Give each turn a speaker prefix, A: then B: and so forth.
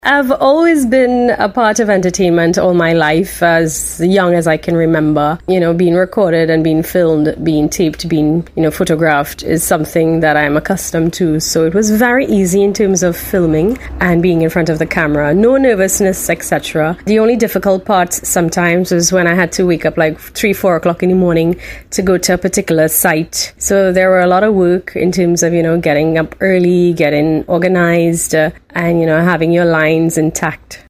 A: I've always been a part of entertainment all my life, as young as I can remember. Being recorded and being filmed, being taped, being, photographed is something that I'm accustomed to. So it was very easy in terms of filming and being in front of the camera. No nervousness, etc. The only difficult part sometimes was when I had to wake up like 3-4 o'clock in the morning to go to a particular site. So there were a lot of work in terms of, getting up early, getting organized, and, having your lines intact.